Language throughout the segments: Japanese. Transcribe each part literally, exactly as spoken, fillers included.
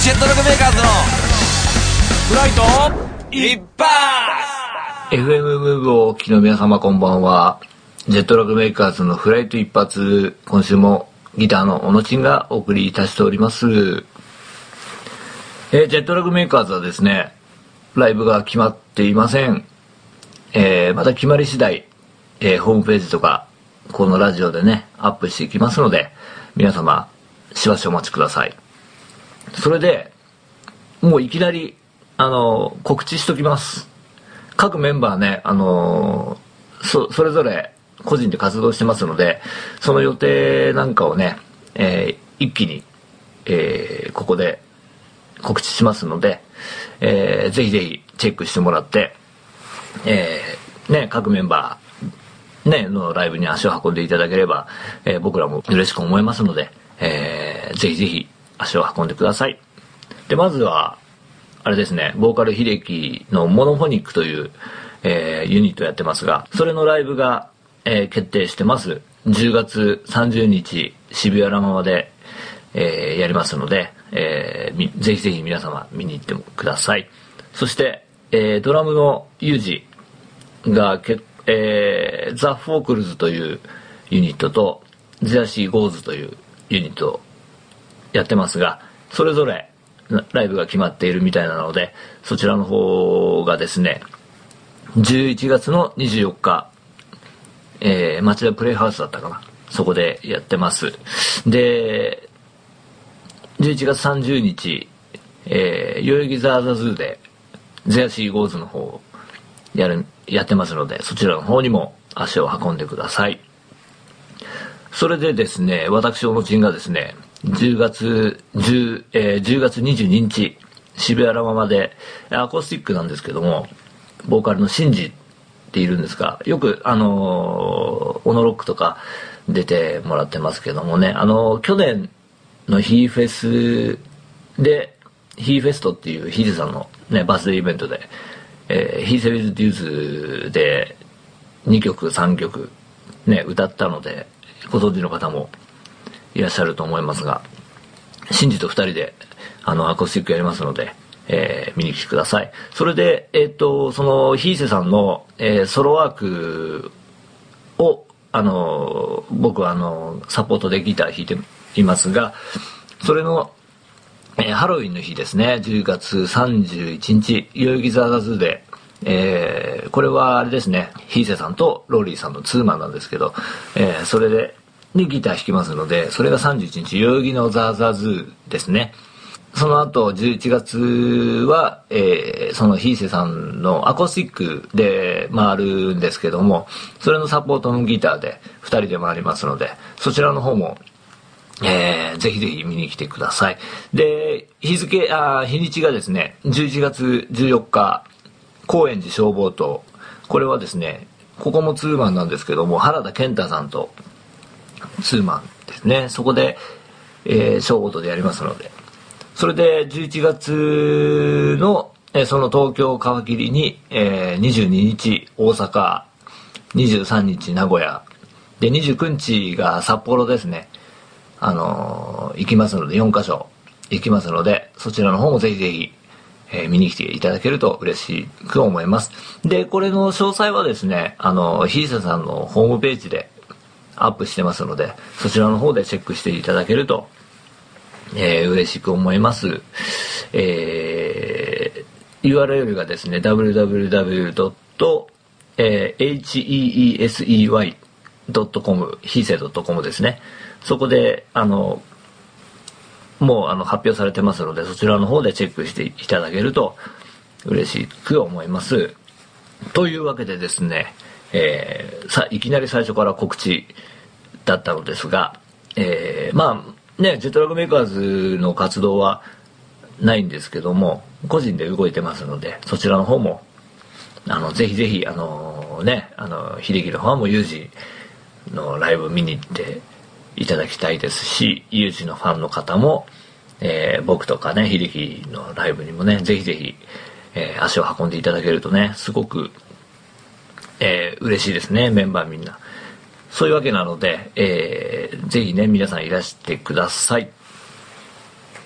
ジェットロックメーカーズのフライト一発エフエム ムーブをお聞きの皆様こんばんは。ジェットロックメーカーズのフライト一発、今週もギターの小野ちんがお送りいたしております。えー、ジェットロックメーカーズはですね、ライブが決まっていません。えー、また決まり次第、えー、ホームページとかこのラジオでねアップしていきますので、皆様しばしお待ちください。それでもういきなりあの告知しときます。各メンバーね、あのそ, それぞれ個人で活動してますので、その予定なんかをね、えー、一気に、えー、ここで告知しますので、えー、ぜひぜひチェックしてもらって、えーね、各メンバー、ね、のライブに足を運んでいただければ、えー、僕らも嬉しく思いますので、えー、ぜひぜひ足を運んでください。でまずはあれですね、ボーカル秀樹のモノフォニックという、えー、ユニットやってますが、それのライブが、えー、決定してます。じゅうがつさんじゅうにち渋谷ラママで、えー、やりますので、えー、ぜひぜひ皆様見に行ってください。そして、えー、ドラムのユージがけ、えー、ザ・フォークルズというユニットとジャシー・ゴーズというユニットをやってますが、それぞれライブが決まっているみたいなので、そちらの方がですねじゅういちがつのにじゅうよっか、えー、町田プレイハウスだったかな、そこでやってます。でじゅういちがつさんじゅうにち、えー、代々木ザーザズーでゼアシーゴーズの方をやるやってますので、そちらの方にも足を運んでください。それでですね、私小野ちんがですねじゅうがつじゅう、えー、じゅうがつにじゅうににち渋谷ラママでアコースティックなんですけども、ボーカルのシンジっているんですが、よくあのー、オノロックとか出てもらってますけどもね、あのー、去年のヒーフェスでヒーフェストっていうヒデさんの、ね、バースデーイベントで、えー、ヒーセビズ・デューズでにきょくさんきょく、ね、歌ったのでご存知の方もいらっしゃると思いますが、シンジとふたりであのアコースティックやりますので、えー、見に来てください。それで、えー、とそのヒーセさんの、えー、ソロワークをあの僕はあのサポートでギター弾いていますが、それの、えー、ハロウィンの日ですね、じゅうがつさんじゅういちにち代々木ザーザズで、えー、これはあれですね、ヒーセさんとローリーさんのツーマンなんですけど、えー、それでにギター弾きますので、それがさんじゅういちにち代々木のザーザズーですね。その後じゅういちがつは、えー、そのヒーセさんのアコースティックで回るんですけども、それのサポートのギターでふたりで回りますので、そちらの方も、えー、ぜひぜひ見に来てください。で日付あ日にちがですねじゅういちがつじゅうよっか高円寺消防党、これはですねここもツーマンなんですけども、原田健太さんとツーマンですね、そこで、えー、消防党でやりますので、それでじゅういちがつの、えー、その東京皮切りに、えー、にじゅうににち大阪、にじゅうさんにち名古屋で、にじゅうくにちが札幌ですね、あのー、行きますのでよんかしょ行きますので、そちらの方もぜひぜひ、えー、見に来ていただけると嬉しく思います。でこれの詳細はですね、あのヒーセさんのホームページでアップしてますので、そちらの方でチェックしていただけると、えー、嬉しく思います。えー、ユーアールエル がですね ダブリューダブリューダブリュードットヘイイーセイワイドットコム ヒーセイドットコム ですね。そこであのもうあの発表されてますので、そちらの方でチェックしていただけると嬉しく思います。というわけでですね、えー、さいきなり最初から告知だったのですが、えー、まあねジェットラックメーカーズの活動はないんですけども、個人で動いてますので、そちらの方もあのぜひぜひあのねあの秀樹の方もユージのライブ見に行っていただきたいですし、ユージのファンの方も、えー、僕とかね秀樹のライブにもねぜひぜひ、えー、足を運んでいただけるとねすごく、えー、嬉しいですね、メンバーみんな。そういうわけなので、えー、ぜひね皆さんいらしてください。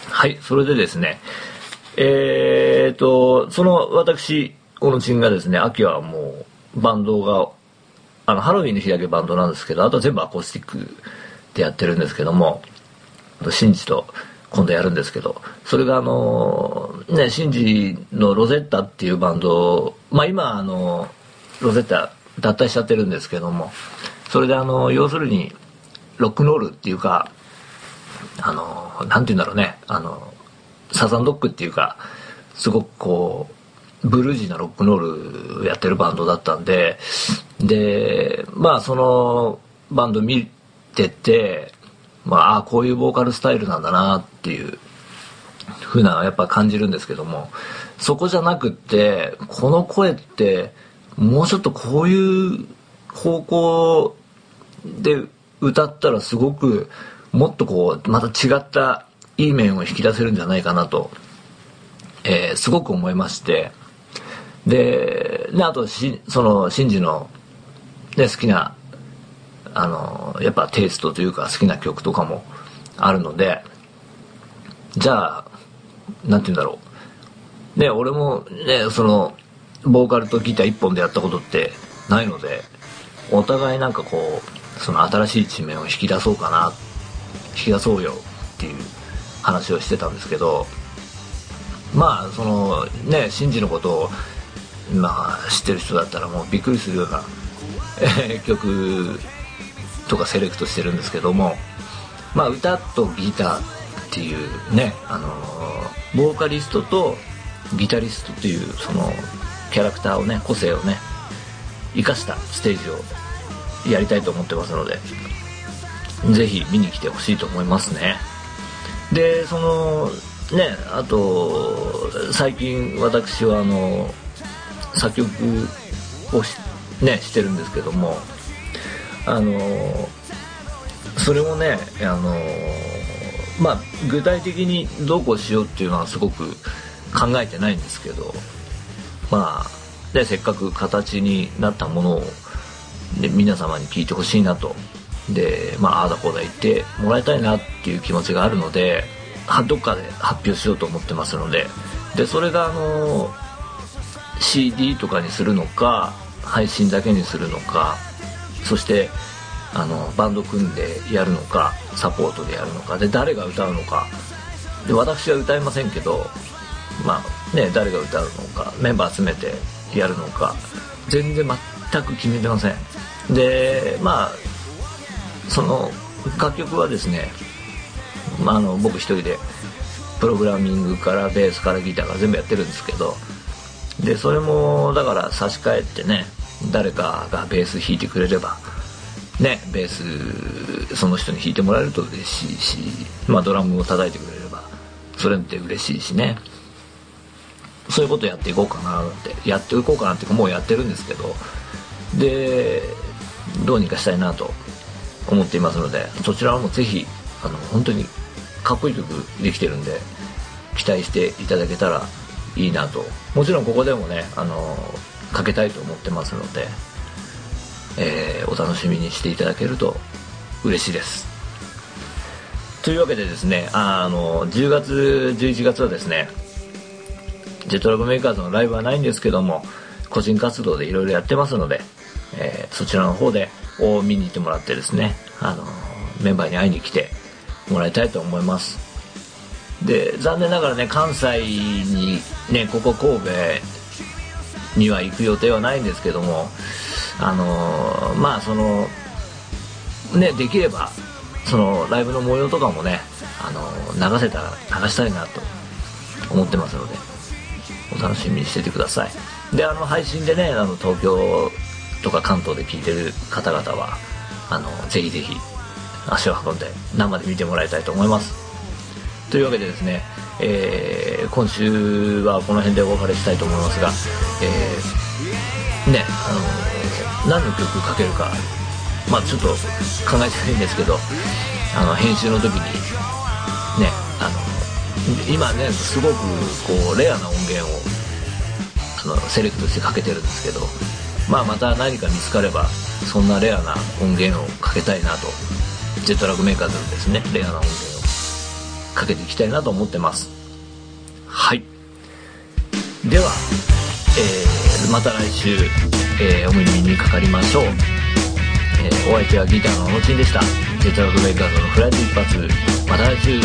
はい、それでですね、えーと、その私、小野ちんがですね、秋はもうバンドが、あの、ハロウィンの日だけバンドなんですけど、あとは全部アコースティックでやってるんですけども、シンジと今度やるんですけど、それがあの、ね、シンジのロゼッタっていうバンド、まあ今あの、ロゼッタ脱退しちゃってるんですけども、それであの、要するに、ロックンロールっていうか、あの、なんて言うんだろうね、あの、サザンドッグっていうか、すごくこう、ブルージーなロックンロールやってるバンドだったんで、で、まあそのバンド見てて、まあ、あこういうボーカルスタイルなんだなっていう風なやっぱ感じるんですけども、そこじゃなくって、この声ってもうちょっとこういう方向で歌ったらすごくもっとこうまた違ったいい面を引き出せるんじゃないかなと、えー、すごく思いまして、で、ね、あとしそのシンジの、ね、好きなあのやっぱテイストというか好きな曲とかもあるので、じゃあなんて言うんだろうね、俺もねそのボーカルとギター一本でやったことってないので、お互いなんかこうその新しい一面を引き出そうかな、引き出そうよっていう話をしてたんですけど、まあそのねシンジのことをまあ知ってる人だったらもうびっくりするような曲とかセレクトしてるんですけども、まあ歌とギターっていうね、あのボーカリストとギタリストっていうそのキャラクターをね、個性をね生かしたステージをやりたいと思ってますので、ぜひ見に来てほしいと思いますね。でそのね、あと最近私はあの作曲をし、ね、してるんですけども、あのそれもね、あのまあ具体的にどうこうしようっていうのはすごく考えてないんですけど、まあでせっかく形になったものをで皆様に聞いてほしいなと、でまあああだこうだ言ってもらいたいなっていう気持ちがあるので、どっかで発表しようと思ってますので、でそれがあの シーディー とかにするのか配信だけにするのか、そしてあのバンド組んでやるのかサポートでやるのかで、誰が歌うのかで、私は歌いませんけど、まあね誰が歌うのか、メンバー集めてやるのか全然全く決めてません。でまあその楽曲はですね、まあ、あの僕一人でプログラミングからベースからギターから全部やってるんですけど、でそれもだから差し替えてね、誰かがベース弾いてくれればね、ベースその人に弾いてもらえると嬉しいし、まあドラムを叩いてくれればそれって嬉しいしね、そういうことやっていこうかなってやっていこうかなっていうかもうやってるんですけど、でどうにかしたいなと思っていますので、そちらもぜひあの本当にかっこいい曲できてるんで期待していただけたらいいなと。もちろんここでもねあのかけたいと思ってますので、えー、お楽しみにしていただけると嬉しいです。というわけでですね、あのじゅうがつじゅういちがつはですねジェットラグメーカーズのライブはないんですけども、個人活動でいろいろやってますので、えー、そちらの方でを見に行ってもらってですね、あのメンバーに会いに来てもらいたいと思います。で残念ながらね関西にねここ神戸には行く予定はないんですけども、あのまあそのねできればそのライブの模様とかもねあの流せたら流したいなと思ってますのでお楽しみにしててください。であの配信でねあの東京とか関東で聞いてる方々はあのぜひぜひ足を運んで生で見てもらいたいと思います。というわけでですね、えー、今週はこの辺でお別れしたいと思いますが、えー、ねあの何の曲かけるかまあちょっと考えてないんですけど、あの編集の時にねあの今ねすごくこうレアな音源をあのセレクトしてかけてるんですけど、まあまた何か見つかればそんなレアな音源をかけたいなと、ジェットラグメーカーズのですねレアな音源をかけていきたいなと思ってます。はい。では、えー、また来週、えー、お耳にかかりましょう。えー、お相手はギターののちんでした。ジェットラックメーカーズのフライト一発、また来週。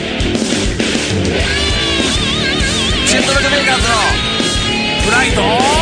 フライト